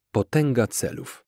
Potęga celów.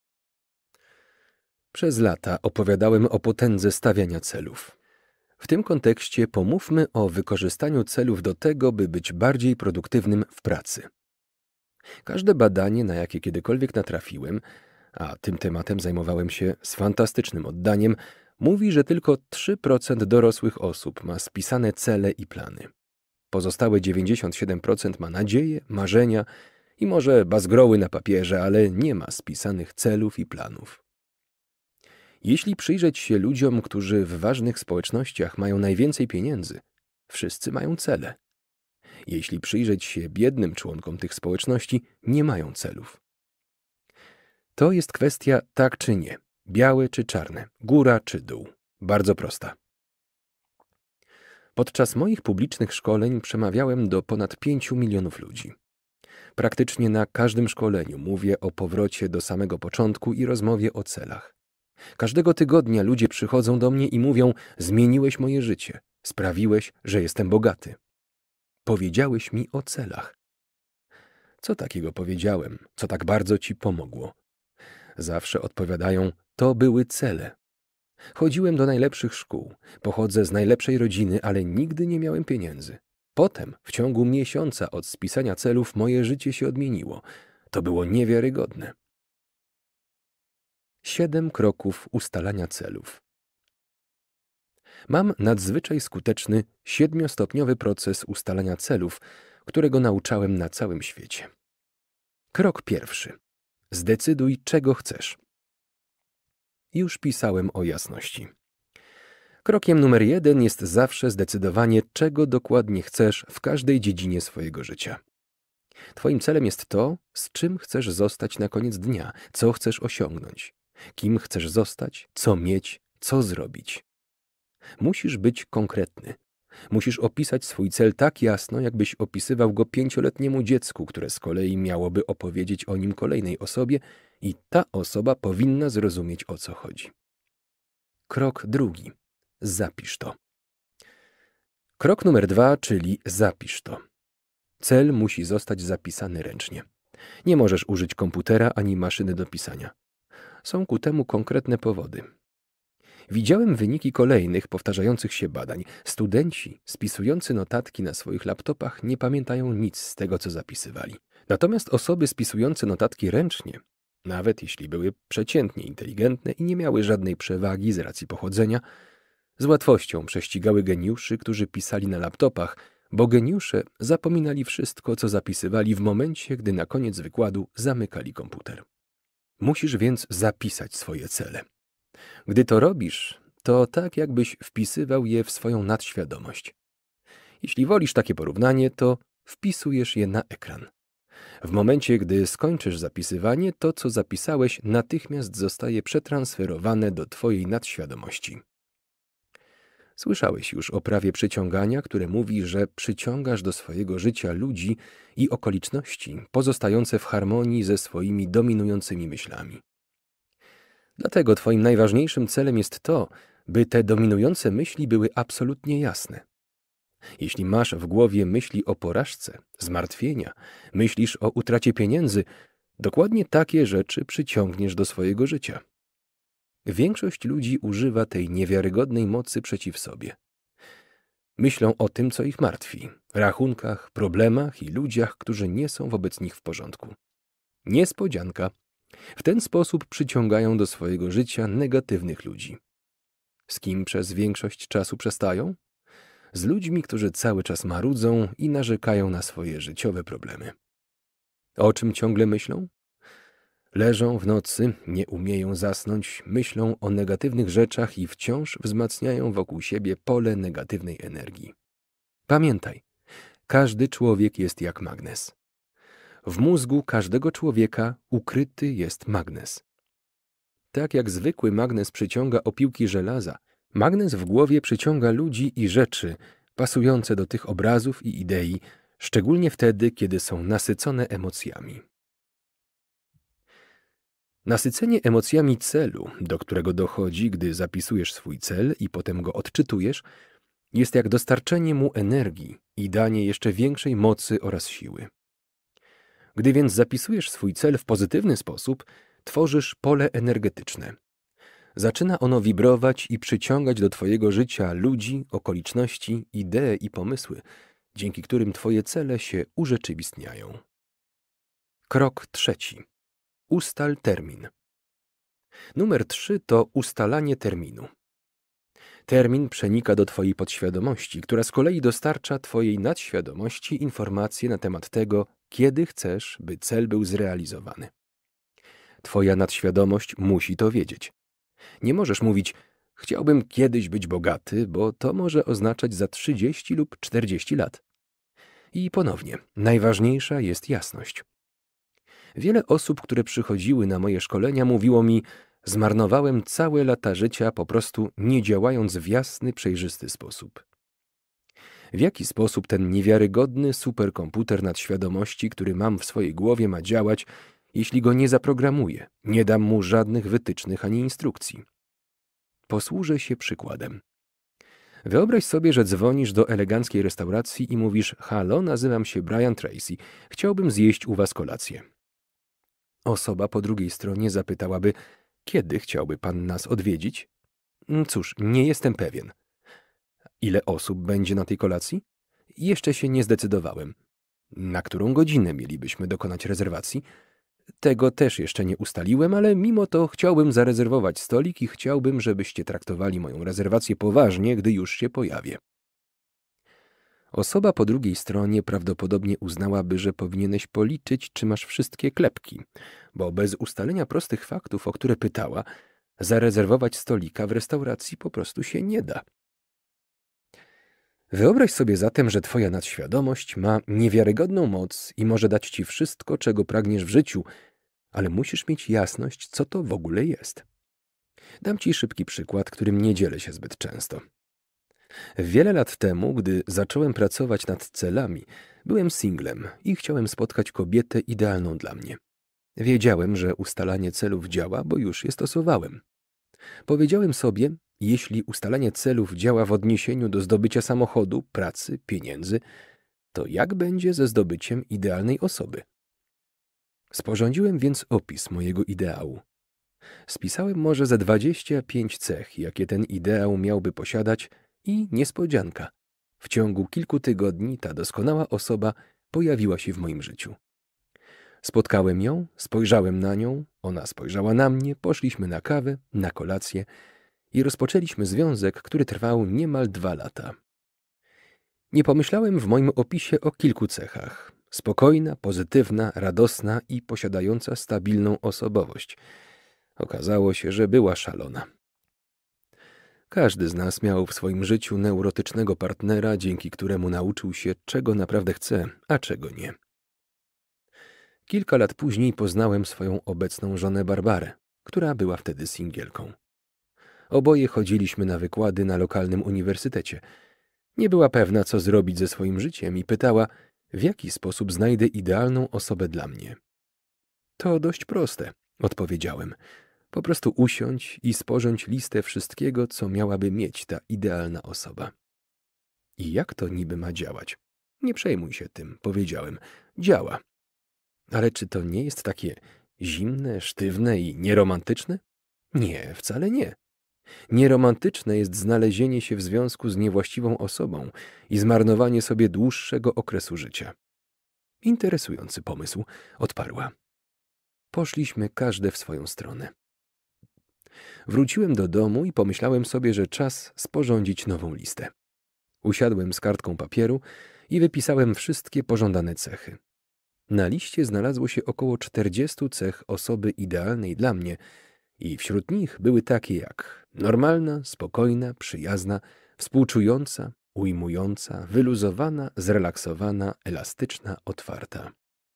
Przez lata opowiadałem o potędze stawiania celów. W tym kontekście pomówmy o wykorzystaniu celów do tego, by być bardziej produktywnym w pracy. Każde badanie, na jakie kiedykolwiek natrafiłem, a tym tematem zajmowałem się z fantastycznym oddaniem, mówi, że tylko 3% dorosłych osób ma spisane cele i plany. Pozostałe 97% ma nadzieje, marzenia i może bazgroły na papierze, ale nie ma spisanych celów i planów. Jeśli przyjrzeć się ludziom, którzy w ważnych społecznościach mają najwięcej pieniędzy, wszyscy mają cele. Jeśli przyjrzeć się biednym członkom tych społeczności, nie mają celów. To jest kwestia tak czy nie, białe czy czarne, góra czy dół. Bardzo prosta. Podczas moich publicznych szkoleń przemawiałem do ponad 5 milionów ludzi. Praktycznie na każdym szkoleniu mówię o powrocie do samego początku i rozmowie o celach. Każdego tygodnia ludzie przychodzą do mnie i mówią: zmieniłeś moje życie, sprawiłeś, że jestem bogaty. Powiedziałeś mi o celach. Co takiego powiedziałem, co tak bardzo ci pomogło? Zawsze odpowiadają: to były cele. Chodziłem do najlepszych szkół, pochodzę z najlepszej rodziny, ale nigdy nie miałem pieniędzy. Potem, w ciągu miesiąca od spisania celów, moje życie się odmieniło. To było niewiarygodne. 7 kroków ustalania celów. Mam nadzwyczaj skuteczny 7-stopniowy proces ustalania celów, którego nauczałem na całym świecie. Krok pierwszy. Zdecyduj, czego chcesz. Już pisałem o jasności. Krokiem numer 1 jest zawsze zdecydowanie, czego dokładnie chcesz w każdej dziedzinie swojego życia. Twoim celem jest to, z czym chcesz zostać na koniec dnia, co chcesz osiągnąć, kim chcesz zostać, co mieć, co zrobić. Musisz być konkretny. Musisz opisać swój cel tak jasno, jakbyś opisywał go 5-letniemu dziecku, które z kolei miałoby opowiedzieć o nim kolejnej osobie i ta osoba powinna zrozumieć, o co chodzi. Krok drugi. Zapisz to. Krok numer 2, czyli zapisz to. Cel musi zostać zapisany ręcznie. Nie możesz użyć komputera ani maszyny do pisania. Są ku temu konkretne powody. Widziałem wyniki kolejnych, powtarzających się badań. Studenci spisujący notatki na swoich laptopach nie pamiętają nic z tego, co zapisywali. Natomiast osoby spisujące notatki ręcznie, nawet jeśli były przeciętnie inteligentne i nie miały żadnej przewagi z racji pochodzenia, z łatwością prześcigały geniuszy, którzy pisali na laptopach, bo geniusze zapominali wszystko, co zapisywali w momencie, gdy na koniec wykładu zamykali komputer. Musisz więc zapisać swoje cele. Gdy to robisz, to tak jakbyś wpisywał je w swoją nadświadomość. Jeśli wolisz takie porównanie, to wpisujesz je na ekran. W momencie, gdy skończysz zapisywanie, to, co zapisałeś, natychmiast zostaje przetransferowane do twojej nadświadomości. Słyszałeś już o prawie przyciągania, które mówi, że przyciągasz do swojego życia ludzi i okoliczności pozostające w harmonii ze swoimi dominującymi myślami. Dlatego twoim najważniejszym celem jest to, by te dominujące myśli były absolutnie jasne. Jeśli masz w głowie myśli o porażce, zmartwienia, myślisz o utracie pieniędzy, dokładnie takie rzeczy przyciągniesz do swojego życia. Większość ludzi używa tej niewiarygodnej mocy przeciw sobie. Myślą o tym, co ich martwi, rachunkach, problemach i ludziach, którzy nie są wobec nich w porządku. Niespodzianka. W ten sposób przyciągają do swojego życia negatywnych ludzi. Z kim przez większość czasu przestają? Z ludźmi, którzy cały czas marudzą i narzekają na swoje życiowe problemy. O czym ciągle myślą? Leżą w nocy, nie umieją zasnąć, myślą o negatywnych rzeczach i wciąż wzmacniają wokół siebie pole negatywnej energii. Pamiętaj, każdy człowiek jest jak magnes. W mózgu każdego człowieka ukryty jest magnes. Tak jak zwykły magnes przyciąga opiłki żelaza, magnes w głowie przyciąga ludzi i rzeczy pasujące do tych obrazów i idei, szczególnie wtedy, kiedy są nasycone emocjami. Nasycenie emocjami celu, do którego dochodzi, gdy zapisujesz swój cel i potem go odczytujesz, jest jak dostarczenie mu energii i danie jeszcze większej mocy oraz siły. Gdy więc zapisujesz swój cel w pozytywny sposób, tworzysz pole energetyczne. Zaczyna ono wibrować i przyciągać do twojego życia ludzi, okoliczności, idee i pomysły, dzięki którym twoje cele się urzeczywistniają. Krok 3. Ustal termin. Numer 3 to ustalanie terminu. Termin przenika do twojej podświadomości, która z kolei dostarcza twojej nadświadomości informacje na temat tego, kiedy chcesz, by cel był zrealizowany. Twoja nadświadomość musi to wiedzieć. Nie możesz mówić: chciałbym kiedyś być bogaty, bo to może oznaczać za 30 lub 40 lat. I ponownie, najważniejsza jest jasność. Wiele osób, które przychodziły na moje szkolenia, mówiło mi: zmarnowałem całe lata życia po prostu nie działając w jasny, przejrzysty sposób. W jaki sposób ten niewiarygodny superkomputer nadświadomości, który mam w swojej głowie, ma działać, jeśli go nie zaprogramuję, nie dam mu żadnych wytycznych ani instrukcji? Posłużę się przykładem. Wyobraź sobie, że dzwonisz do eleganckiej restauracji i mówisz: halo, nazywam się Brian Tracy, chciałbym zjeść u was kolację. Osoba po drugiej stronie zapytałaby: kiedy chciałby pan nas odwiedzić? Cóż, nie jestem pewien. Ile osób będzie na tej kolacji? Jeszcze się nie zdecydowałem. Na którą godzinę mielibyśmy dokonać rezerwacji? Tego też jeszcze nie ustaliłem, ale mimo to chciałbym zarezerwować stolik i chciałbym, żebyście traktowali moją rezerwację poważnie, gdy już się pojawię. Osoba po drugiej stronie prawdopodobnie uznałaby, że powinieneś policzyć, czy masz wszystkie klepki, bo bez ustalenia prostych faktów, o które pytała, zarezerwować stolika w restauracji po prostu się nie da. Wyobraź sobie zatem, że twoja nadświadomość ma niewiarygodną moc i może dać ci wszystko, czego pragniesz w życiu, ale musisz mieć jasność, co to w ogóle jest. Dam ci szybki przykład, którym nie dzielę się zbyt często. Wiele lat temu, gdy zacząłem pracować nad celami, byłem singlem i chciałem spotkać kobietę idealną dla mnie. Wiedziałem, że ustalanie celów działa, bo już je stosowałem. Powiedziałem sobie: jeśli ustalanie celów działa w odniesieniu do zdobycia samochodu, pracy, pieniędzy, to jak będzie ze zdobyciem idealnej osoby? Sporządziłem więc opis mojego ideału. Spisałem może ze 25 cech, jakie ten ideał miałby posiadać, i niespodzianka. W ciągu kilku tygodni ta doskonała osoba pojawiła się w moim życiu. Spotkałem ją, spojrzałem na nią, ona spojrzała na mnie, poszliśmy na kawę, na kolację i rozpoczęliśmy związek, który trwał niemal 2 lata. Nie pomyślałem w moim opisie o kilku cechach. Spokojna, pozytywna, radosna i posiadająca stabilną osobowość. Okazało się, że była szalona. Każdy z nas miał w swoim życiu neurotycznego partnera, dzięki któremu nauczył się, czego naprawdę chce, a czego nie. Kilka lat później poznałem swoją obecną żonę Barbarę, która była wtedy singielką. Oboje chodziliśmy na wykłady na lokalnym uniwersytecie. Nie była pewna, co zrobić ze swoim życiem i pytała, w jaki sposób znajdę idealną osobę dla mnie. To dość proste, odpowiedziałem. Po prostu usiądź i sporządź listę wszystkiego, co miałaby mieć ta idealna osoba. I jak to niby ma działać? Nie przejmuj się tym, powiedziałem. Działa. Ale czy to nie jest takie zimne, sztywne i nieromantyczne? Nie, wcale nie. Nieromantyczne jest znalezienie się w związku z niewłaściwą osobą i zmarnowanie sobie dłuższego okresu życia. Interesujący pomysł, odparła. Poszliśmy każde w swoją stronę. Wróciłem do domu i pomyślałem sobie, że czas sporządzić nową listę. Usiadłem z kartką papieru i wypisałem wszystkie pożądane cechy. Na liście znalazło się około 40 cech osoby idealnej dla mnie i wśród nich były takie jak normalna, spokojna, przyjazna, współczująca, ujmująca, wyluzowana, zrelaksowana, elastyczna, otwarta.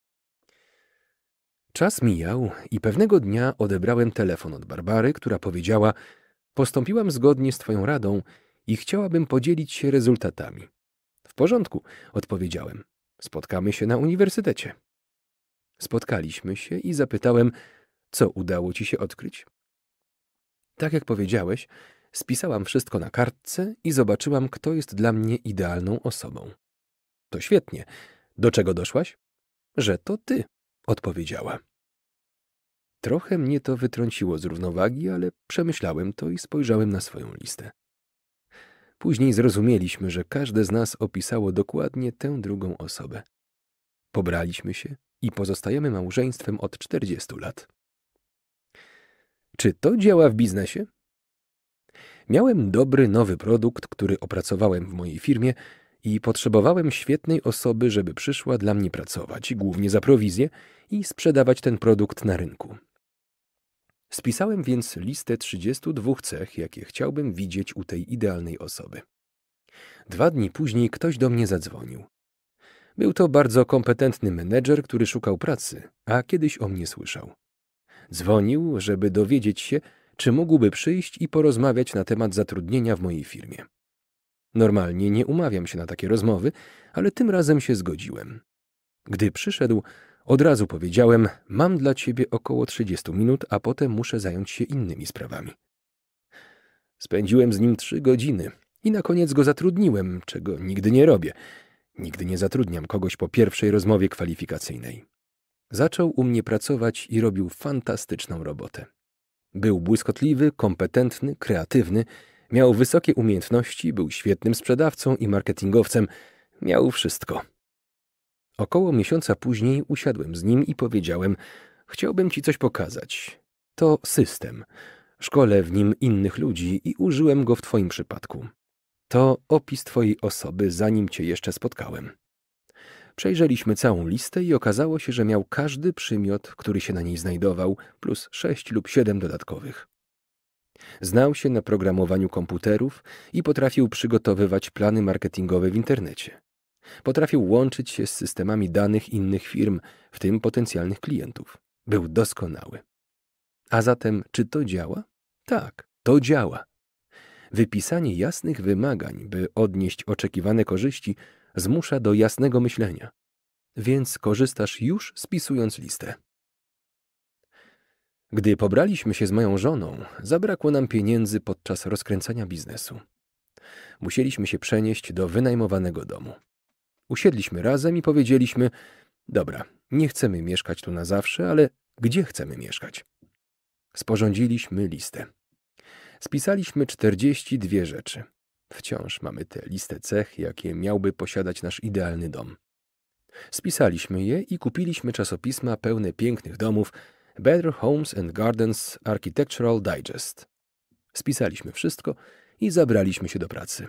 Czas mijał i pewnego dnia odebrałem telefon od Barbary, która powiedziała: postąpiłam zgodnie z twoją radą i chciałabym podzielić się rezultatami. W porządku, odpowiedziałem. Spotkamy się na uniwersytecie. Spotkaliśmy się i zapytałem, co udało ci się odkryć? Tak jak powiedziałeś, spisałam wszystko na kartce i zobaczyłam, kto jest dla mnie idealną osobą. To świetnie. Do czego doszłaś? Że to ty. odpowiedziała. Trochę mnie to wytrąciło z równowagi, ale przemyślałem to i spojrzałem na swoją listę. Później zrozumieliśmy, że każde z nas opisało dokładnie tę drugą osobę. Pobraliśmy się i pozostajemy małżeństwem od 40 lat. Czy to działa w biznesie? Miałem dobry, nowy produkt, który opracowałem w mojej firmie i potrzebowałem świetnej osoby, żeby przyszła dla mnie pracować, głównie za prowizję, i sprzedawać ten produkt na rynku. Spisałem więc listę 32 cech, jakie chciałbym widzieć u tej idealnej osoby. 2 dni później ktoś do mnie zadzwonił. Był to bardzo kompetentny menedżer, który szukał pracy, a kiedyś o mnie słyszał. Dzwonił, żeby dowiedzieć się, czy mógłby przyjść i porozmawiać na temat zatrudnienia w mojej firmie. Normalnie nie umawiam się na takie rozmowy, ale tym razem się zgodziłem. Gdy przyszedł, od razu powiedziałem: mam dla ciebie około 30 minut, a potem muszę zająć się innymi sprawami. Spędziłem z nim 3 godziny i na koniec go zatrudniłem, czego nigdy nie robię. Nigdy nie zatrudniam kogoś po pierwszej rozmowie kwalifikacyjnej. Zaczął u mnie pracować i robił fantastyczną robotę. Był błyskotliwy, kompetentny, kreatywny, miał wysokie umiejętności, był świetnym sprzedawcą i marketingowcem. Miał wszystko. Około miesiąca później usiadłem z nim i powiedziałem: chciałbym ci coś pokazać. To system. Szkolę w nim innych ludzi i użyłem go w twoim przypadku. To opis twojej osoby, zanim cię jeszcze spotkałem. Przejrzeliśmy całą listę i okazało się, że miał każdy przymiot, który się na niej znajdował, plus 6 lub 7 dodatkowych. Znał się na programowaniu komputerów i potrafił przygotowywać plany marketingowe w internecie. Potrafił łączyć się z systemami danych innych firm, w tym potencjalnych klientów. Był doskonały. A zatem, czy to działa? Tak, to działa. Wypisanie jasnych wymagań, by odnieść oczekiwane korzyści, zmusza do jasnego myślenia. Więc korzystasz już spisując listę. Gdy pobraliśmy się z moją żoną, zabrakło nam pieniędzy podczas rozkręcania biznesu. Musieliśmy się przenieść do wynajmowanego domu. Usiedliśmy razem i powiedzieliśmy: dobra, nie chcemy mieszkać tu na zawsze, ale gdzie chcemy mieszkać? Sporządziliśmy listę. Spisaliśmy 42 rzeczy. Wciąż mamy tę listę cech, jakie miałby posiadać nasz idealny dom. Spisaliśmy je i kupiliśmy czasopisma pełne pięknych domów Better Homes and Gardens Architectural Digest. Spisaliśmy wszystko i zabraliśmy się do pracy.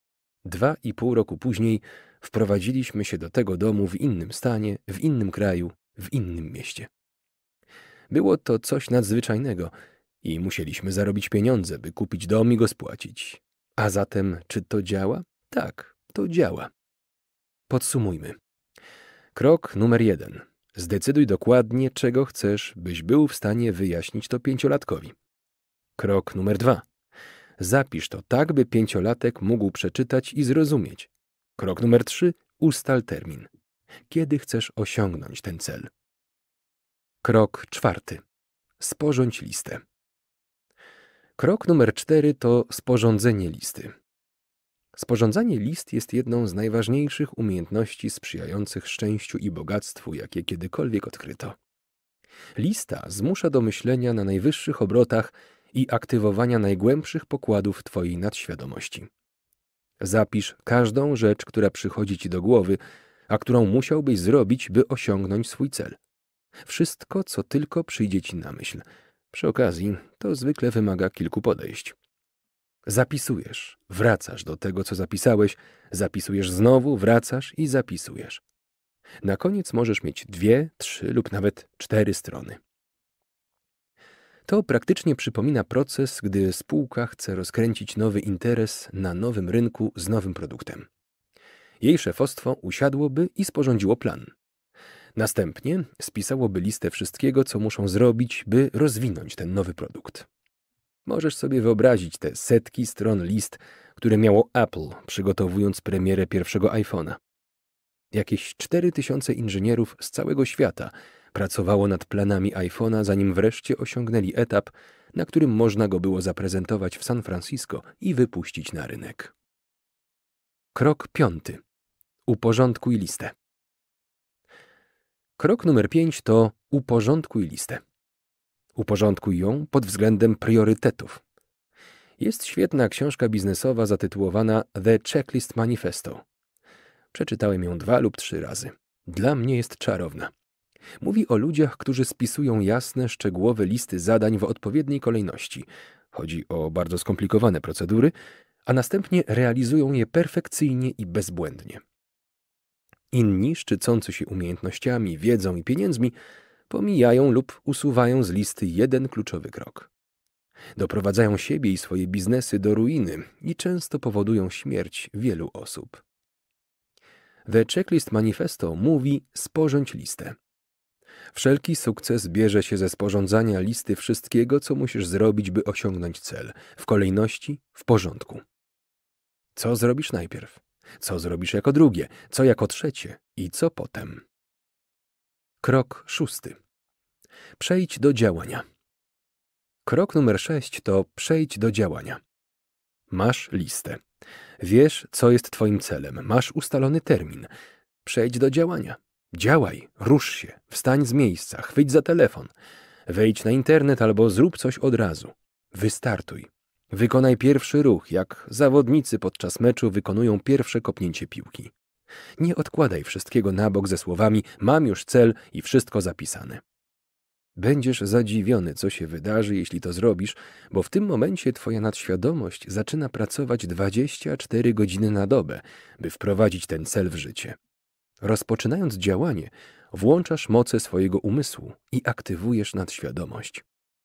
2,5 roku później wprowadziliśmy się do tego domu w innym stanie, w innym kraju, w innym mieście. Było to coś nadzwyczajnego i musieliśmy zarobić pieniądze, by kupić dom i go spłacić. A zatem, czy to działa? Tak, to działa. Podsumujmy. Krok numer 1. Zdecyduj dokładnie, czego chcesz, byś był w stanie wyjaśnić to 5-latkowi. Krok numer 2. Zapisz to tak, by 5-latek mógł przeczytać i zrozumieć. Krok numer 3. Ustal termin. Kiedy chcesz osiągnąć ten cel? Krok 4. Sporządź listę. Krok numer 4 to sporządzenie listy. Sporządzanie list jest jedną z najważniejszych umiejętności sprzyjających szczęściu i bogactwu, jakie kiedykolwiek odkryto. Lista zmusza do myślenia na najwyższych obrotach i aktywowania najgłębszych pokładów twojej nadświadomości. Zapisz każdą rzecz, która przychodzi ci do głowy, a którą musiałbyś zrobić, by osiągnąć swój cel. Wszystko, co tylko przyjdzie ci na myśl. Przy okazji, to zwykle wymaga kilku podejść. Zapisujesz, wracasz do tego, co zapisałeś, zapisujesz znowu, wracasz i zapisujesz. Na koniec możesz mieć 2, 3 lub nawet 4 strony. To praktycznie przypomina proces, gdy spółka chce rozkręcić nowy interes na nowym rynku z nowym produktem. Jej szefostwo usiadłoby i sporządziło plan. Następnie spisałoby listę wszystkiego, co muszą zrobić, by rozwinąć ten nowy produkt. Możesz sobie wyobrazić te setki stron list, które miało Apple, przygotowując premierę pierwszego iPhone'a. Jakieś 4000 inżynierów z całego świata pracowało nad planami iPhone'a, zanim wreszcie osiągnęli etap, na którym można go było zaprezentować w San Francisco i wypuścić na rynek. Krok 5. Uporządkuj listę. Krok numer 5 to uporządkuj listę. Uporządkuj ją pod względem priorytetów. Jest świetna książka biznesowa zatytułowana The Checklist Manifesto. Przeczytałem ją 2 lub 3 razy. Dla mnie jest czarowna. Mówi o ludziach, którzy spisują jasne, szczegółowe listy zadań w odpowiedniej kolejności. Chodzi o bardzo skomplikowane procedury, a następnie realizują je perfekcyjnie i bezbłędnie. Inni, szczycący się umiejętnościami, wiedzą i pieniędzmi, pomijają lub usuwają z listy jeden kluczowy krok. Doprowadzają siebie i swoje biznesy do ruiny i często powodują śmierć wielu osób. The Checklist Manifesto mówi: sporządź listę. Wszelki sukces bierze się ze sporządzania listy wszystkiego, co musisz zrobić, by osiągnąć cel, w kolejności, w porządku. Co zrobisz najpierw? Co zrobisz jako drugie? Co jako trzecie? I co potem? Krok 6. Przejdź do działania. Krok numer 6 to przejdź do działania. Masz listę. Wiesz, co jest twoim celem. Masz ustalony termin. Przejdź do działania. Działaj, rusz się, wstań z miejsca, chwyć za telefon. Wejdź na internet albo zrób coś od razu. Wystartuj. Wykonaj pierwszy ruch, jak zawodnicy podczas meczu wykonują pierwsze kopnięcie piłki. Nie odkładaj wszystkiego na bok ze słowami: mam już cel i wszystko zapisane. Będziesz zadziwiony, co się wydarzy, jeśli to zrobisz, bo w tym momencie twoja nadświadomość zaczyna pracować 24 godziny na dobę, by wprowadzić ten cel w życie. Rozpoczynając działanie, włączasz moce swojego umysłu i aktywujesz nadświadomość.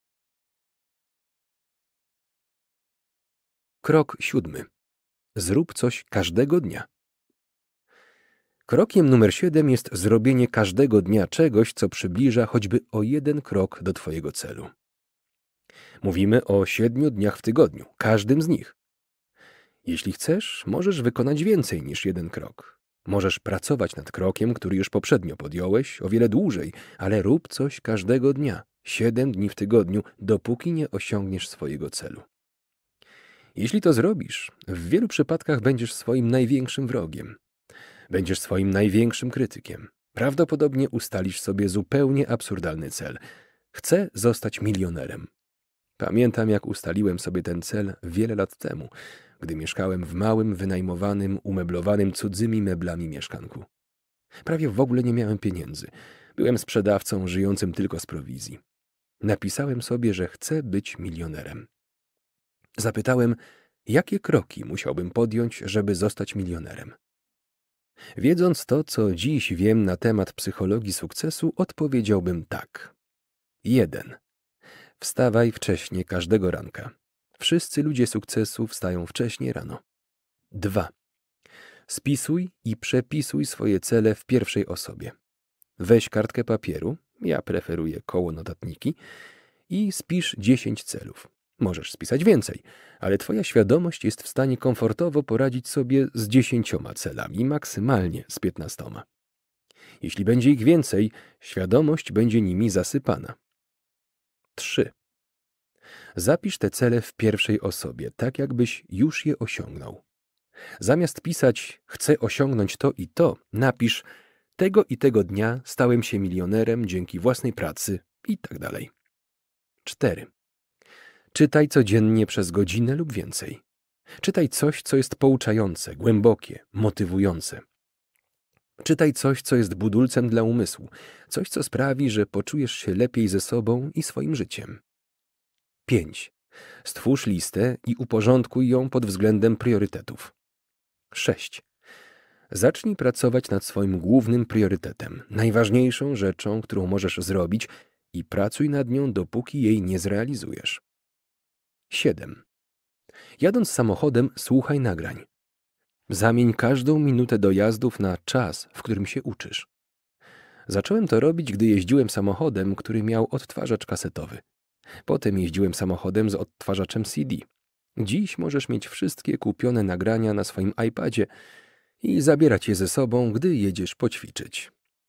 Krok 7. Zrób coś każdego dnia. Krokiem numer 7 jest zrobienie każdego dnia czegoś, co przybliża choćby o 1 krok do twojego celu. Mówimy o 7 dniach w tygodniu, każdym z nich. Jeśli chcesz, możesz wykonać więcej niż 1 krok. Możesz pracować nad krokiem, który już poprzednio podjąłeś, o wiele dłużej, ale rób coś każdego dnia, 7 dni w tygodniu, dopóki nie osiągniesz swojego celu. Jeśli to zrobisz, w wielu przypadkach będziesz swoim największym wrogiem. Będziesz swoim największym krytykiem. Prawdopodobnie ustalisz sobie zupełnie absurdalny cel. Chcę zostać milionerem. Pamiętam, jak ustaliłem sobie ten cel wiele lat temu, gdy mieszkałem w małym, wynajmowanym, umeblowanym cudzymi meblami mieszkanku. Prawie w ogóle nie miałem pieniędzy. Byłem sprzedawcą żyjącym tylko z prowizji. Napisałem sobie, że chcę być milionerem. Zapytałem, jakie kroki musiałbym podjąć, żeby zostać milionerem. Wiedząc to, co dziś wiem na temat psychologii sukcesu, odpowiedziałbym tak. 1. Wstawaj wcześnie każdego ranka. Wszyscy ludzie sukcesu wstają wcześnie rano. 2. Spisuj i przepisuj swoje cele w pierwszej osobie. Weź kartkę papieru, ja preferuję koło notatniki, i spisz 10 celów. Możesz spisać więcej, ale twoja świadomość jest w stanie komfortowo poradzić sobie z 10 celami, maksymalnie z 15. Jeśli będzie ich więcej, świadomość będzie nimi zasypana. 3. Zapisz te cele w pierwszej osobie, tak jakbyś już je osiągnął. Zamiast pisać chcę osiągnąć to i to, napisz tego i tego dnia stałem się milionerem dzięki własnej pracy i tak dalej. 4. Czytaj codziennie przez godzinę lub więcej. Czytaj coś, co jest pouczające, głębokie, motywujące. Czytaj coś, co jest budulcem dla umysłu, coś, co sprawi, że poczujesz się lepiej ze sobą i swoim życiem. 5. Stwórz listę i uporządkuj ją pod względem priorytetów. 6. Zacznij pracować nad swoim głównym priorytetem, najważniejszą rzeczą, którą możesz zrobić, i pracuj nad nią, dopóki jej nie zrealizujesz. 7. Jadąc samochodem, słuchaj nagrań. Zamień każdą minutę dojazdów na czas, w którym się uczysz. Zacząłem to robić, gdy jeździłem samochodem, który miał odtwarzacz kasetowy. Potem jeździłem samochodem z odtwarzaczem CD. Dziś możesz mieć wszystkie kupione nagrania na swoim iPadzie i zabierać je ze sobą, gdy jedziesz poćwiczyć.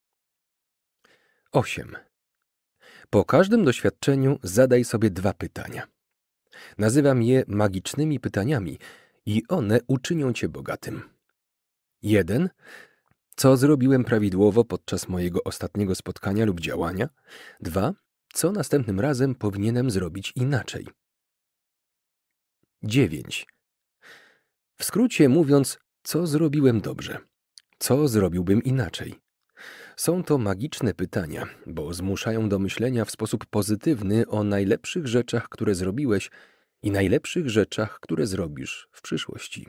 8. Po każdym doświadczeniu zadaj sobie 2 pytania. Nazywam je magicznymi pytaniami i one uczynią cię bogatym. 1. Co zrobiłem prawidłowo podczas mojego ostatniego spotkania lub działania? 2. Co następnym razem powinienem zrobić inaczej? 9. W skrócie mówiąc, co zrobiłem dobrze? Co zrobiłbym inaczej? Są to magiczne pytania, bo zmuszają do myślenia w sposób pozytywny o najlepszych rzeczach, które zrobiłeś i najlepszych rzeczach, które zrobisz w przyszłości.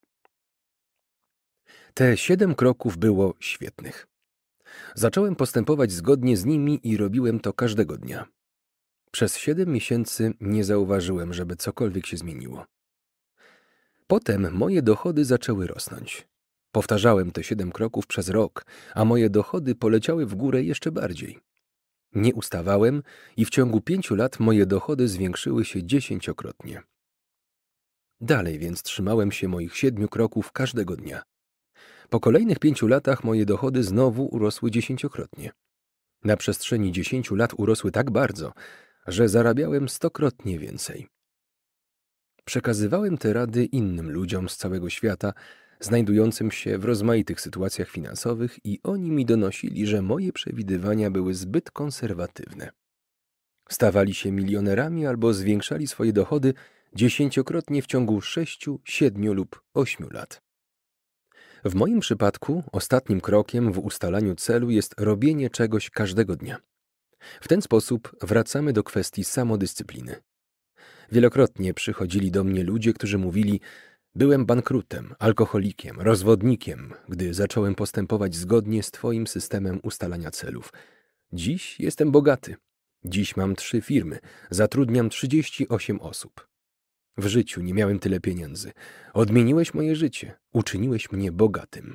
Te 7 kroków było świetnych. Zacząłem postępować zgodnie z nimi i robiłem to każdego dnia. Przez 7 miesięcy nie zauważyłem, żeby cokolwiek się zmieniło. Potem moje dochody zaczęły rosnąć. Powtarzałem te 7 kroków przez rok, a moje dochody poleciały w górę jeszcze bardziej. Nie ustawałem i w ciągu 5 lat moje dochody zwiększyły się 10-krotnie. Dalej więc trzymałem się moich 7 kroków każdego dnia. Po kolejnych 5 latach moje dochody znowu urosły 10-krotnie. Na przestrzeni 10 lat urosły tak bardzo, że zarabiałem 100-krotnie więcej. Przekazywałem te rady innym ludziom z całego świata, znajdującym się w rozmaitych sytuacjach finansowych i oni mi donosili, że moje przewidywania były zbyt konserwatywne. Stawali się milionerami albo zwiększali swoje dochody 10-krotnie w ciągu 6, 7 lub 8 lat. W moim przypadku ostatnim krokiem w ustalaniu celu jest robienie czegoś każdego dnia. W ten sposób wracamy do kwestii samodyscypliny. Wielokrotnie przychodzili do mnie ludzie, którzy mówili: byłem bankrutem, alkoholikiem, rozwodnikiem, gdy zacząłem postępować zgodnie z Twoim systemem ustalania celów. Dziś jestem bogaty. Dziś mam 3 firmy, zatrudniam 38 osób. W życiu nie miałem tyle pieniędzy. Odmieniłeś moje życie, uczyniłeś mnie bogatym.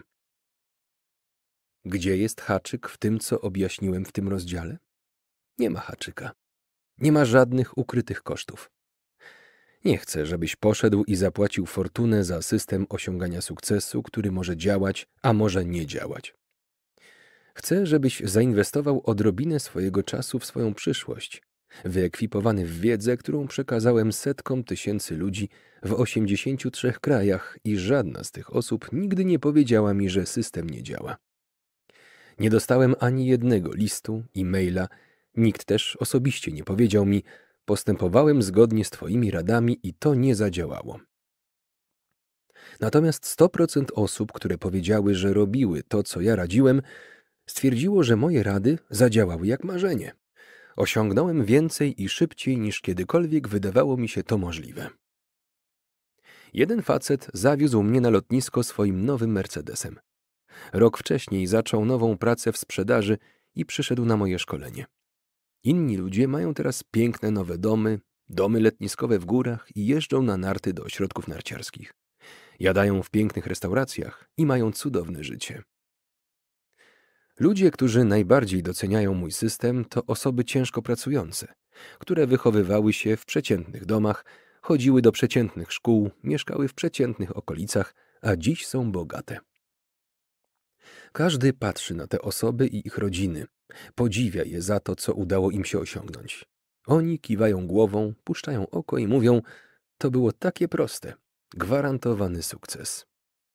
Gdzie jest haczyk w tym, co objaśniłem w tym rozdziale? Nie ma haczyka. Nie ma żadnych ukrytych kosztów. Nie chcę, żebyś poszedł i zapłacił fortunę za system osiągania sukcesu, który może działać, a może nie działać. Chcę, żebyś zainwestował odrobinę swojego czasu w swoją przyszłość, wyekwipowany w wiedzę, którą przekazałem setkom tysięcy ludzi w 83 krajach i żadna z tych osób nigdy nie powiedziała mi, że system nie działa. Nie dostałem ani jednego listu, e-maila, nikt też osobiście nie powiedział mi: postępowałem zgodnie z Twoimi radami i to nie zadziałało. Natomiast 100% osób, które powiedziały, że robiły to, co ja radziłem, stwierdziło, że moje rady zadziałały jak marzenie. Osiągnąłem więcej i szybciej niż kiedykolwiek wydawało mi się to możliwe. Jeden facet zawiózł mnie na lotnisko swoim nowym Mercedesem. Rok wcześniej zaczął nową pracę w sprzedaży i przyszedł na moje szkolenie. Inni ludzie mają teraz piękne nowe domy letniskowe w górach i jeżdżą na narty do ośrodków narciarskich. Jadają w pięknych restauracjach i mają cudowne życie. Ludzie, którzy najbardziej doceniają mój system, to osoby ciężko pracujące, które wychowywały się w przeciętnych domach, chodziły do przeciętnych szkół, mieszkały w przeciętnych okolicach, a dziś są bogate. Każdy patrzy na te osoby i ich rodziny, podziwia je za to, co udało im się osiągnąć. Oni kiwają głową, puszczają oko i mówią: to było takie proste, gwarantowany sukces.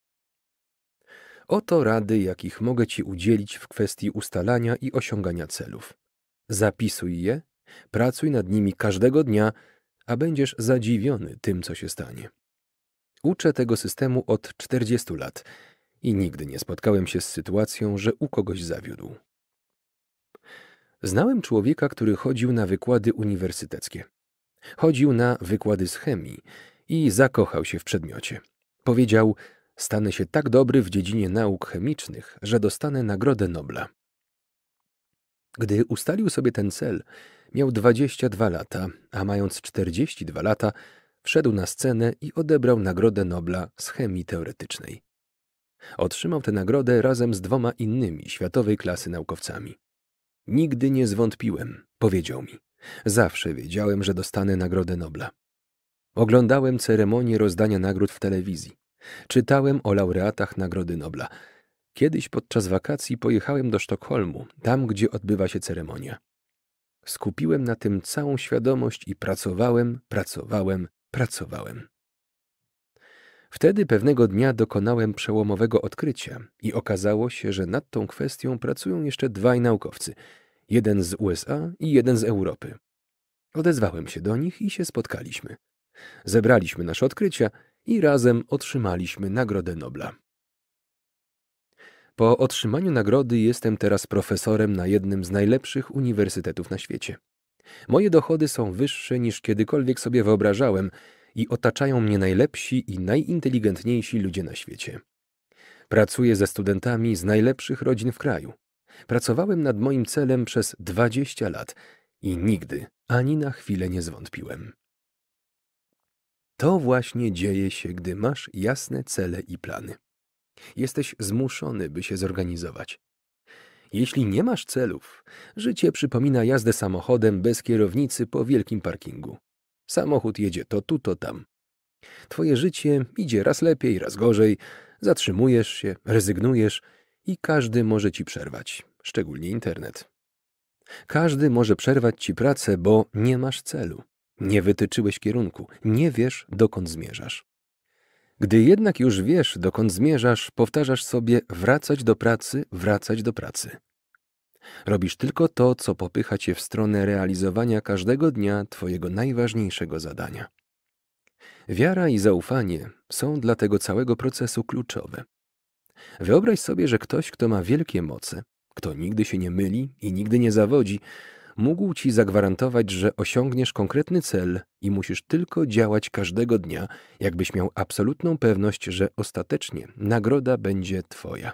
Oto rady, jakich mogę Ci udzielić w kwestii ustalania i osiągania celów. Zapisuj je, pracuj nad nimi każdego dnia, a będziesz zadziwiony tym, co się stanie. Uczę tego systemu od 40 lat i nigdy nie spotkałem się z sytuacją, że u kogoś zawiódł. Znałem człowieka, który chodził na wykłady uniwersyteckie. Chodził na wykłady z chemii i zakochał się w przedmiocie. Powiedział: stanę się tak dobry w dziedzinie nauk chemicznych, że dostanę Nagrodę Nobla. Gdy ustalił sobie ten cel, miał 22 lata, a mając 42 lata, wszedł na scenę i odebrał Nagrodę Nobla z chemii teoretycznej. Otrzymał tę nagrodę razem z 2 innymi światowej klasy naukowcami. Nigdy nie zwątpiłem, powiedział mi. Zawsze wiedziałem, że dostanę Nagrodę Nobla. Oglądałem ceremonię rozdania nagród w telewizji. Czytałem o laureatach Nagrody Nobla. Kiedyś podczas wakacji pojechałem do Sztokholmu, tam gdzie odbywa się ceremonia. Skupiłem na tym całą świadomość i pracowałem. Wtedy pewnego dnia dokonałem przełomowego odkrycia i okazało się, że nad tą kwestią pracują jeszcze dwaj naukowcy, jeden z USA i jeden z Europy. Odezwałem się do nich i się spotkaliśmy. Zebraliśmy nasze odkrycia i razem otrzymaliśmy Nagrodę Nobla. Po otrzymaniu nagrody jestem teraz profesorem na jednym z najlepszych uniwersytetów na świecie. Moje dochody są wyższe niż kiedykolwiek sobie wyobrażałem i otaczają mnie najlepsi i najinteligentniejsi ludzie na świecie. Pracuję ze studentami z najlepszych rodzin w kraju. Pracowałem nad moim celem przez 20 lat i nigdy, ani na chwilę nie zwątpiłem. To właśnie dzieje się, gdy masz jasne cele i plany. Jesteś zmuszony, by się zorganizować. Jeśli nie masz celów, życie przypomina jazdę samochodem bez kierownicy po wielkim parkingu. Samochód jedzie to tu, to tam. Twoje życie idzie raz lepiej, raz gorzej, zatrzymujesz się, rezygnujesz i każdy może ci przerwać, szczególnie internet. Każdy może przerwać ci pracę, bo nie masz celu, nie wytyczyłeś kierunku, nie wiesz, dokąd zmierzasz. Gdy jednak już wiesz, dokąd zmierzasz, powtarzasz sobie wracać do pracy, wracać do pracy. Robisz tylko to, co popycha cię w stronę realizowania każdego dnia twojego najważniejszego zadania. Wiara i zaufanie są dla tego całego procesu kluczowe. Wyobraź sobie, że ktoś, kto ma wielkie moce, kto nigdy się nie myli i nigdy nie zawodzi, mógł ci zagwarantować, że osiągniesz konkretny cel i musisz tylko działać każdego dnia, jakbyś miał absolutną pewność, że ostatecznie nagroda będzie twoja.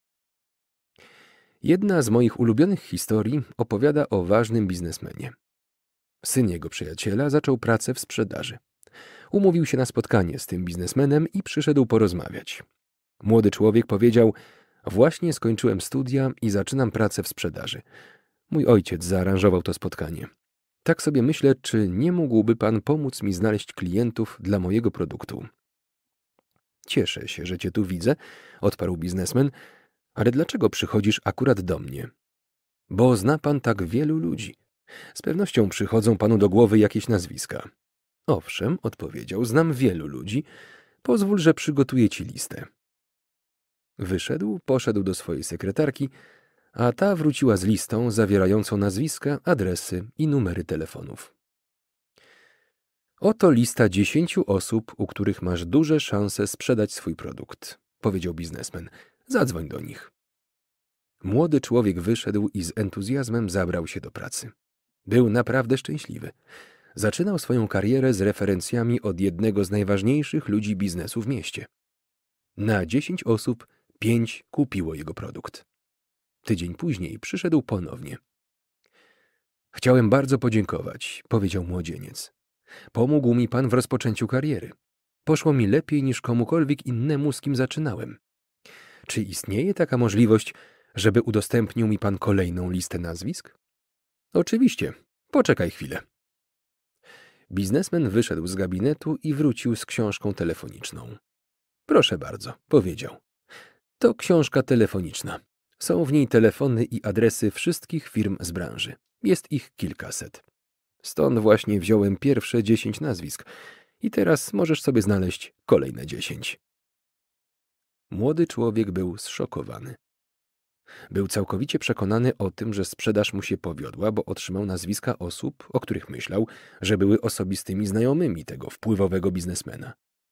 Jedna z moich ulubionych historii opowiada o ważnym biznesmenie. Syn jego przyjaciela zaczął pracę w sprzedaży. Umówił się na spotkanie z tym biznesmenem i przyszedł porozmawiać. Młody człowiek powiedział: właśnie skończyłem studia i zaczynam pracę w sprzedaży. Mój ojciec zaaranżował to spotkanie. Tak sobie myślę, czy nie mógłby pan pomóc mi znaleźć klientów dla mojego produktu. Cieszę się, że cię tu widzę, odparł biznesmen, ale dlaczego przychodzisz akurat do mnie? Bo zna pan tak wielu ludzi. Z pewnością przychodzą panu do głowy jakieś nazwiska. Owszem, odpowiedział, znam wielu ludzi. Pozwól, że przygotuję ci listę. Wyszedł, poszedł do swojej sekretarki, a ta wróciła z listą zawierającą nazwiska, adresy i numery telefonów. Oto lista 10 osób, u których masz duże szanse sprzedać swój produkt, powiedział biznesmen. Zadzwoń do nich. Młody człowiek wyszedł i z entuzjazmem zabrał się do pracy. Był naprawdę szczęśliwy. Zaczynał swoją karierę z referencjami od jednego z najważniejszych ludzi biznesu w mieście. Na 10 osób 5 kupiło jego produkt. Tydzień później przyszedł ponownie. Chciałem bardzo podziękować, powiedział młodzieniec. Pomógł mi pan w rozpoczęciu kariery. Poszło mi lepiej niż komukolwiek innemu, z kim zaczynałem. Czy istnieje taka możliwość, żeby udostępnił mi pan kolejną listę nazwisk? Oczywiście. Poczekaj chwilę. Biznesmen wyszedł z gabinetu i wrócił z książką telefoniczną. Proszę bardzo, powiedział. To książka telefoniczna. Są w niej telefony i adresy wszystkich firm z branży. Jest ich kilkaset. Stąd właśnie wziąłem pierwsze 10 nazwisk i teraz możesz sobie znaleźć kolejne 10. Młody człowiek był zszokowany. Był całkowicie przekonany o tym, że sprzedaż mu się powiodła, bo otrzymał nazwiska osób, o których myślał, że były osobistymi znajomymi tego wpływowego biznesmena.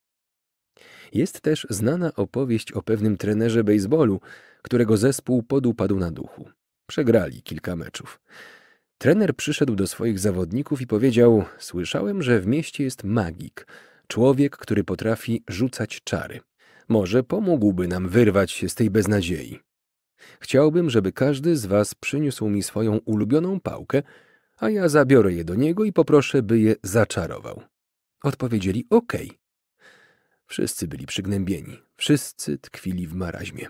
Jest też znana opowieść o pewnym trenerze bejsbolu, którego zespół podupadł na duchu. Przegrali kilka meczów. Trener przyszedł do swoich zawodników i powiedział: słyszałem, że w mieście jest magik, człowiek, który potrafi rzucać czary. Może pomógłby nam wyrwać się z tej beznadziei. Chciałbym, żeby każdy z was przyniósł mi swoją ulubioną pałkę, a ja zabiorę je do niego i poproszę, by je zaczarował. Odpowiedzieli: okej. Wszyscy byli przygnębieni, wszyscy tkwili w maraźmie.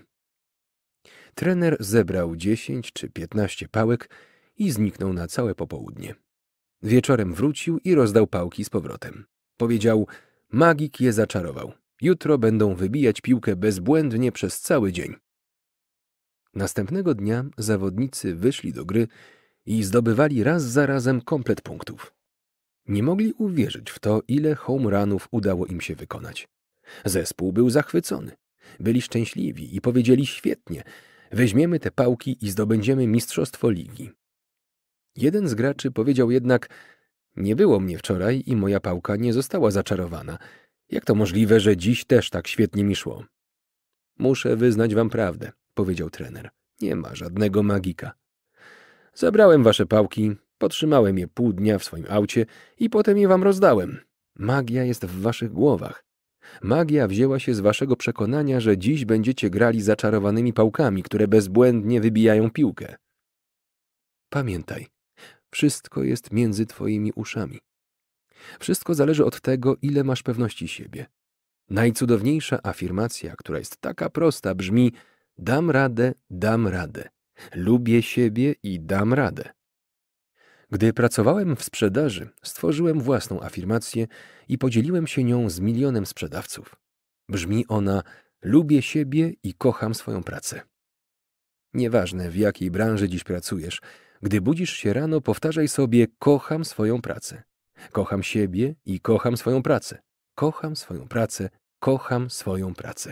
Trener zebrał 10 czy 15 pałek i zniknął na całe popołudnie. Wieczorem wrócił i rozdał pałki z powrotem. Powiedział: magik je zaczarował. Jutro będą wybijać piłkę bezbłędnie przez cały dzień. Następnego dnia zawodnicy wyszli do gry i zdobywali raz za razem komplet punktów. Nie mogli uwierzyć w to, ile home runów udało im się wykonać. Zespół był zachwycony. Byli szczęśliwi i powiedzieli: świetnie, weźmiemy te pałki i zdobędziemy mistrzostwo ligi. Jeden z graczy powiedział jednak: nie było mnie wczoraj i moja pałka nie została zaczarowana. Jak to możliwe, że dziś też tak świetnie mi szło? Muszę wyznać wam prawdę, powiedział trener. Nie ma żadnego magika. Zabrałem wasze pałki, podtrzymałem je pół dnia w swoim aucie i potem je wam rozdałem. Magia jest w waszych głowach. Magia wzięła się z waszego przekonania, że dziś będziecie grali zaczarowanymi pałkami, które bezbłędnie wybijają piłkę. Pamiętaj, wszystko jest między twoimi uszami. Wszystko zależy od tego, ile masz pewności siebie. Najcudowniejsza afirmacja, która jest taka prosta, brzmi: dam radę, dam radę. Lubię siebie i dam radę. Gdy pracowałem w sprzedaży, stworzyłem własną afirmację i podzieliłem się nią z milionem sprzedawców. Brzmi ona: lubię siebie i kocham swoją pracę. Nieważne, w jakiej branży dziś pracujesz, gdy budzisz się rano, powtarzaj sobie: kocham swoją pracę. Kocham siebie i kocham swoją pracę. Kocham swoją pracę, kocham swoją pracę.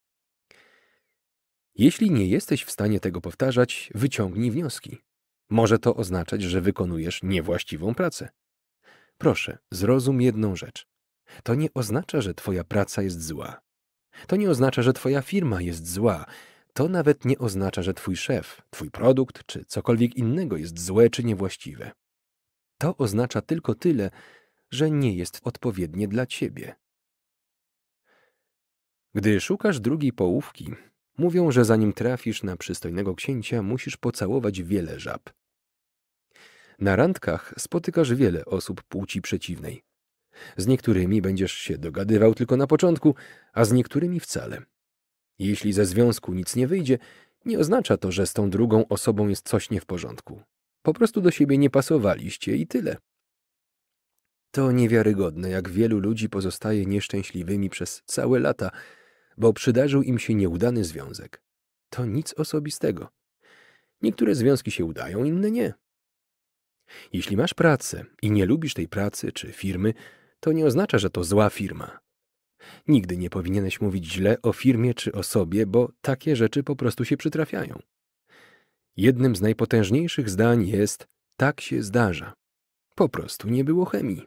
Jeśli nie jesteś w stanie tego powtarzać, wyciągnij wnioski. Może to oznaczać, że wykonujesz niewłaściwą pracę. Proszę, zrozum jedną rzecz. To nie oznacza, że twoja praca jest zła. To nie oznacza, że twoja firma jest zła. To nawet nie oznacza, że twój szef, twój produkt czy cokolwiek innego jest złe czy niewłaściwe. To oznacza tylko tyle, że nie jest odpowiednie dla ciebie. Gdy szukasz drugiej połówki, mówią, że zanim trafisz na przystojnego księcia, musisz pocałować wiele żab. Na randkach spotykasz wiele osób płci przeciwnej. Z niektórymi będziesz się dogadywał tylko na początku, a z niektórymi wcale. Jeśli ze związku nic nie wyjdzie, nie oznacza to, że z tą drugą osobą jest coś nie w porządku. Po prostu do siebie nie pasowaliście i tyle. To niewiarygodne, jak wielu ludzi pozostaje nieszczęśliwymi przez całe lata, bo przydarzył im się nieudany związek. To nic osobistego. Niektóre związki się udają, inne nie. Jeśli masz pracę i nie lubisz tej pracy czy firmy, to nie oznacza, że to zła firma. Nigdy nie powinieneś mówić źle o firmie czy osobie, bo takie rzeczy po prostu się przytrafiają. Jednym z najpotężniejszych zdań jest: tak się zdarza. Po prostu nie było chemii.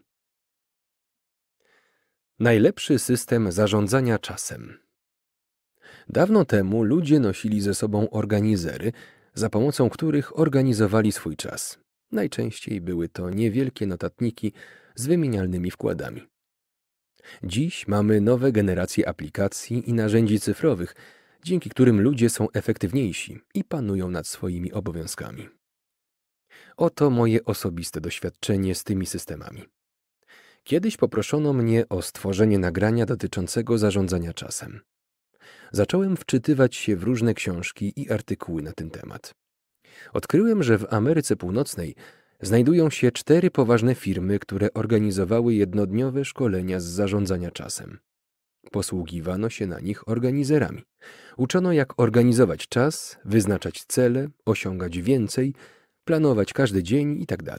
Najlepszy system zarządzania czasem. Dawno temu ludzie nosili ze sobą organizery, za pomocą których organizowali swój czas. Najczęściej były to niewielkie notatniki z wymienialnymi wkładami. Dziś mamy nowe generacje aplikacji i narzędzi cyfrowych, dzięki którym ludzie są efektywniejsi i panują nad swoimi obowiązkami. Oto moje osobiste doświadczenie z tymi systemami. Kiedyś poproszono mnie o stworzenie nagrania dotyczącego zarządzania czasem. Zacząłem wczytywać się w różne książki i artykuły na ten temat. Odkryłem, że w Ameryce Północnej znajdują się 4 poważne firmy, które organizowały jednodniowe szkolenia z zarządzania czasem. Posługiwano się na nich organizerami. Uczono, jak organizować czas, wyznaczać cele, osiągać więcej, planować każdy dzień itd.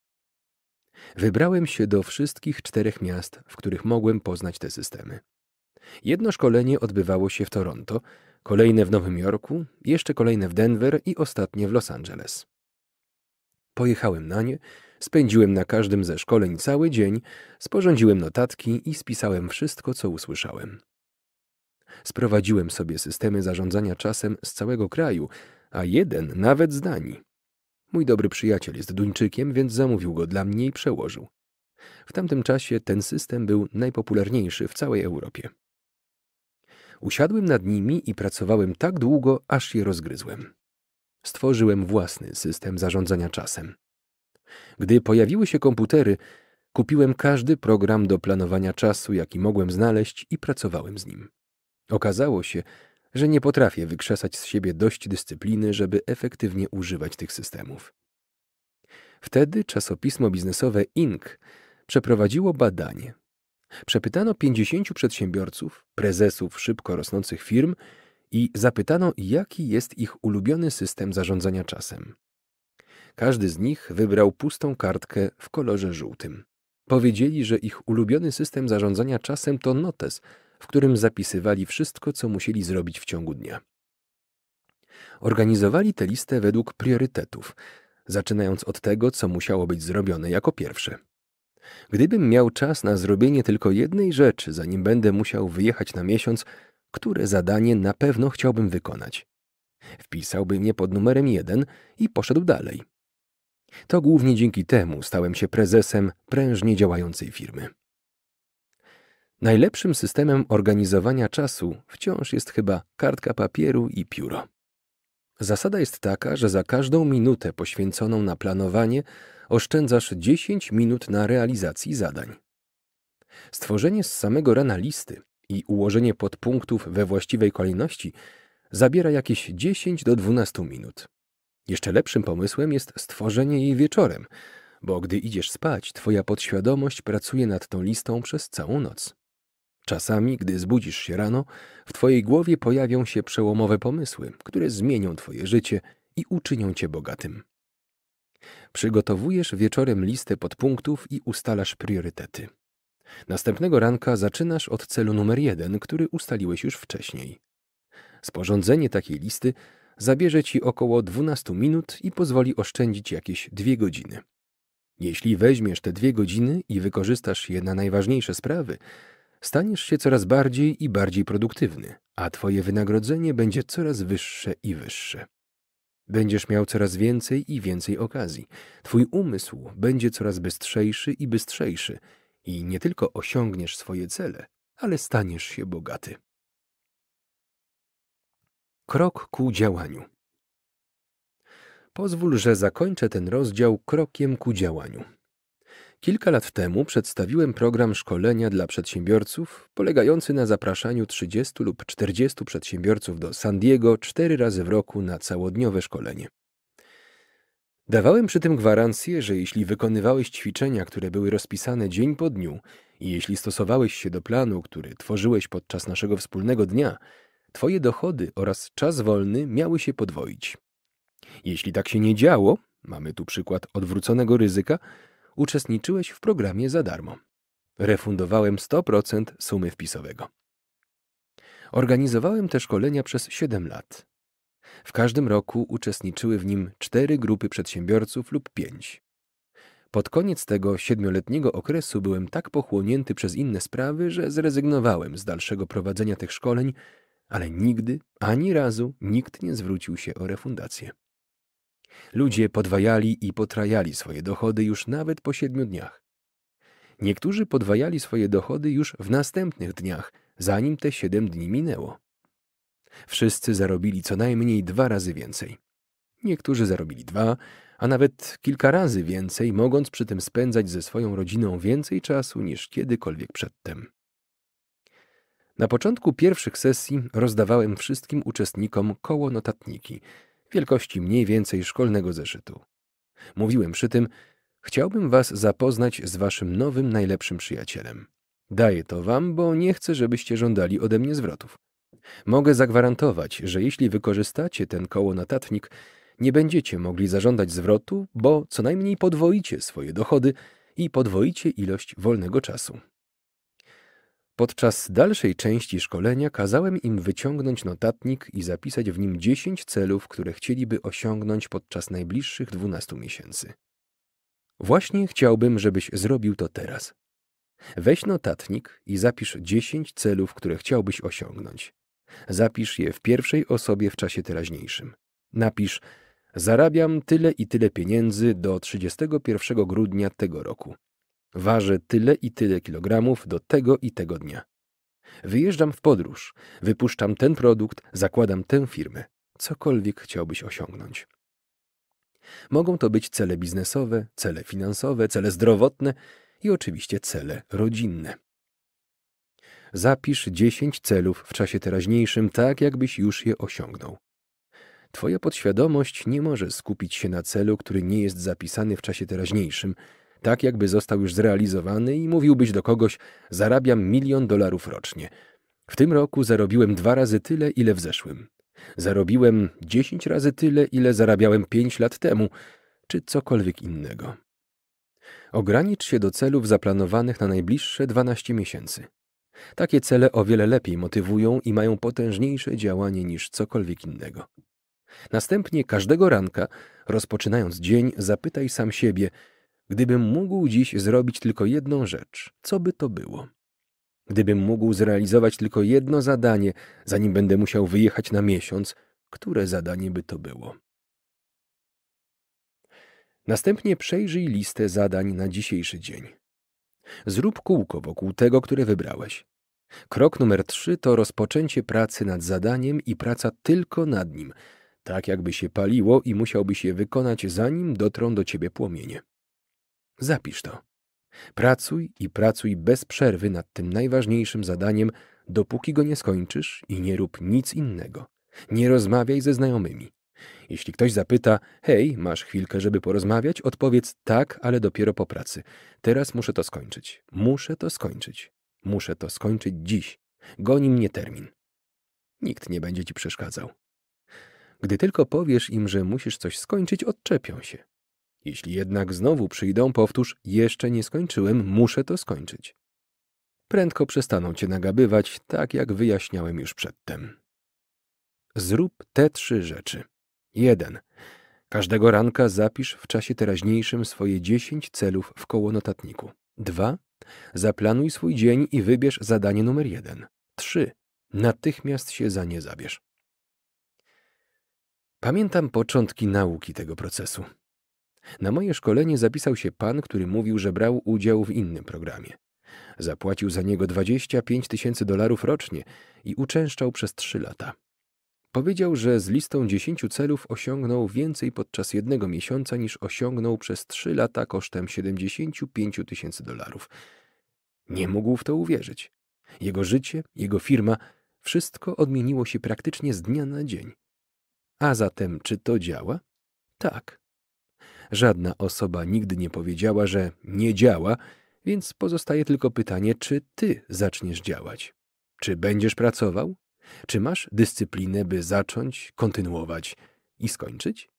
Wybrałem się do wszystkich 4 miast, w których mogłem poznać te systemy. Jedno szkolenie odbywało się w Toronto, kolejne w Nowym Jorku, jeszcze kolejne w Denver i ostatnie w Los Angeles. Pojechałem na nie, spędziłem na każdym ze szkoleń cały dzień, sporządziłem notatki i spisałem wszystko, co usłyszałem. Sprowadziłem sobie systemy zarządzania czasem z całego kraju, a jeden nawet z Danii. Mój dobry przyjaciel jest Duńczykiem, więc zamówił go dla mnie i przełożył. W tamtym czasie ten system był najpopularniejszy w całej Europie. Usiadłem nad nimi i pracowałem tak długo, aż je rozgryzłem. Stworzyłem własny system zarządzania czasem. Gdy pojawiły się komputery, kupiłem każdy program do planowania czasu, jaki mogłem znaleźć i pracowałem z nim. Okazało się, że nie potrafię wykrzesać z siebie dość dyscypliny, żeby efektywnie używać tych systemów. Wtedy czasopismo biznesowe Inc. przeprowadziło badanie. Przepytano 50 przedsiębiorców, prezesów szybko rosnących firm i zapytano, jaki jest ich ulubiony system zarządzania czasem. Każdy z nich wybrał pustą kartkę w kolorze żółtym. Powiedzieli, że ich ulubiony system zarządzania czasem to notes, w w którym zapisywali wszystko, co musieli zrobić w ciągu dnia. Organizowali tę listę według priorytetów, zaczynając od tego, co musiało być zrobione jako pierwsze. Gdybym miał czas na zrobienie tylko jednej rzeczy, zanim będę musiał wyjechać na miesiąc, które zadanie na pewno chciałbym wykonać? Wpisałbym je pod numerem 1 i poszedł dalej. To głównie dzięki temu stałem się prezesem prężnie działającej firmy. Najlepszym systemem organizowania czasu wciąż jest chyba kartka papieru i pióro. Zasada jest taka, że za każdą minutę poświęconą na planowanie oszczędzasz 10 minut na realizacji zadań. Stworzenie z samego rana listy i ułożenie podpunktów we właściwej kolejności zabiera jakieś 10 do 12 minut. Jeszcze lepszym pomysłem jest stworzenie jej wieczorem, bo gdy idziesz spać, twoja podświadomość pracuje nad tą listą przez całą noc. Czasami, gdy zbudzisz się rano, w twojej głowie pojawią się przełomowe pomysły, które zmienią twoje życie i uczynią cię bogatym. Przygotowujesz wieczorem listę podpunktów i ustalasz priorytety. Następnego ranka zaczynasz od celu numer 1, który ustaliłeś już wcześniej. Sporządzenie takiej listy zabierze ci około 12 minut i pozwoli oszczędzić jakieś 2 godziny. Jeśli weźmiesz te 2 godziny i wykorzystasz je na najważniejsze sprawy, staniesz się coraz bardziej i bardziej produktywny, a twoje wynagrodzenie będzie coraz wyższe i wyższe. Będziesz miał coraz więcej i więcej okazji. Twój umysł będzie coraz bystrzejszy i bystrzejszy i nie tylko osiągniesz swoje cele, ale staniesz się bogaty. Krok ku działaniu. Pozwól, że zakończę ten rozdział krokiem ku działaniu. Kilka lat temu przedstawiłem program szkolenia dla przedsiębiorców polegający na zapraszaniu 30 lub 40 przedsiębiorców do San Diego 4 razy w roku na całodniowe szkolenie. Dawałem przy tym gwarancję, że jeśli wykonywałeś ćwiczenia, które były rozpisane dzień po dniu i jeśli stosowałeś się do planu, który tworzyłeś podczas naszego wspólnego dnia, twoje dochody oraz czas wolny miały się podwoić. Jeśli tak się nie działo, mamy tu przykład odwróconego ryzyka, uczestniczyłeś w programie za darmo. Refundowałem 100% sumy wpisowego. Organizowałem te szkolenia przez 7 lat. W każdym roku uczestniczyły w nim 4 grupy przedsiębiorców lub 5. Pod koniec tego 7-letniego okresu byłem tak pochłonięty przez inne sprawy, że zrezygnowałem z dalszego prowadzenia tych szkoleń, ale nigdy, ani razu nikt nie zwrócił się o refundację. Ludzie podwajali i potrajali swoje dochody już nawet po 7 dniach. Niektórzy podwajali swoje dochody już w następnych dniach, zanim te 7 dni minęło. Wszyscy zarobili co najmniej 2 razy więcej. Niektórzy zarobili 2, a nawet kilka razy więcej, mogąc przy tym spędzać ze swoją rodziną więcej czasu niż kiedykolwiek przedtem. Na początku pierwszych sesji rozdawałem wszystkim uczestnikom koło notatniki, wielkości mniej więcej szkolnego zeszytu. Mówiłem przy tym: chciałbym was zapoznać z waszym nowym, najlepszym przyjacielem. Daję to wam, bo nie chcę, żebyście żądali ode mnie zwrotów. Mogę zagwarantować, że jeśli wykorzystacie ten koło notatnik, nie będziecie mogli zażądać zwrotu, bo co najmniej podwoicie swoje dochody i podwoicie ilość wolnego czasu. Podczas dalszej części szkolenia kazałem im wyciągnąć notatnik i zapisać w nim 10 celów, które chcieliby osiągnąć podczas najbliższych 12 miesięcy. Właśnie chciałbym, żebyś zrobił to teraz. Weź notatnik i zapisz 10 celów, które chciałbyś osiągnąć. Zapisz je w pierwszej osobie w czasie teraźniejszym. Napisz: zarabiam tyle i tyle pieniędzy do 31 grudnia tego roku. Ważę tyle i tyle kilogramów do tego i tego dnia. Wyjeżdżam w podróż, wypuszczam ten produkt, zakładam tę firmę. Cokolwiek chciałbyś osiągnąć. Mogą to być cele biznesowe, cele finansowe, cele zdrowotne i oczywiście cele rodzinne. Zapisz 10 celów w czasie teraźniejszym tak, jakbyś już je osiągnął. Twoja podświadomość nie może skupić się na celu, który nie jest zapisany w czasie teraźniejszym, tak jakby został już zrealizowany i mówiłbyś do kogoś: zarabiam $1 000 000 rocznie. W tym roku zarobiłem 2 razy tyle, ile w zeszłym. Zarobiłem 10 razy tyle, ile zarabiałem 5 lat temu, czy cokolwiek innego. Ogranicz się do celów zaplanowanych na najbliższe 12 miesięcy. Takie cele o wiele lepiej motywują i mają potężniejsze działanie niż cokolwiek innego. Następnie każdego ranka, rozpoczynając dzień, zapytaj sam siebie: gdybym mógł dziś zrobić tylko jedną rzecz, co by to było? Gdybym mógł zrealizować tylko jedno zadanie, zanim będę musiał wyjechać na miesiąc, które zadanie by to było? Następnie przejrzyj listę zadań na dzisiejszy dzień. Zrób kółko wokół tego, które wybrałeś. Krok numer 3 to rozpoczęcie pracy nad zadaniem i praca tylko nad nim, tak jakby się paliło i musiałbyś je wykonać, zanim dotrą do ciebie płomienie. Zapisz to. Pracuj i pracuj bez przerwy nad tym najważniejszym zadaniem, dopóki go nie skończysz, i nie rób nic innego. Nie rozmawiaj ze znajomymi. Jeśli ktoś zapyta: hej, masz chwilkę, żeby porozmawiać? Odpowiedz: tak, ale dopiero po pracy. Teraz muszę to skończyć. Muszę to skończyć. Muszę to skończyć dziś. Goni mnie termin. Nikt nie będzie ci przeszkadzał. Gdy tylko powiesz im, że musisz coś skończyć, odczepią się. Jeśli jednak znowu przyjdą, powtórz: jeszcze nie skończyłem, muszę to skończyć. Prędko przestaną cię nagabywać, tak jak wyjaśniałem już przedtem. Zrób te 3 rzeczy. 1. Każdego ranka zapisz w czasie teraźniejszym swoje 10 celów w koło notatniku. 2. Zaplanuj swój dzień i wybierz zadanie numer 1. 3. Natychmiast się za nie zabierz. Pamiętam początki nauki tego procesu. Na moje szkolenie zapisał się pan, który mówił, że brał udział w innym programie. Zapłacił za niego $25,000 rocznie i uczęszczał przez 3 lata. Powiedział, że z listą 10 celów osiągnął więcej podczas 1 miesiąca niż osiągnął przez 3 lata kosztem $75,000. Nie mógł w to uwierzyć. Jego życie, jego firma, wszystko odmieniło się praktycznie z dnia na dzień. A zatem, czy to działa? Tak. Żadna osoba nigdy nie powiedziała, że nie działa, więc pozostaje tylko pytanie, czy ty zaczniesz działać. Czy będziesz pracował? Czy masz dyscyplinę, by zacząć, kontynuować i skończyć?